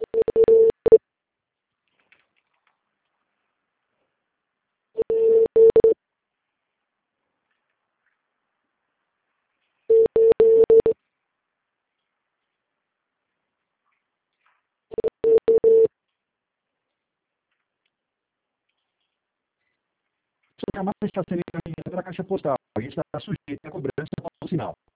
Sua chamada está sendo encaminhada para a caixa postal e está sujeita a cobrança após o sinal.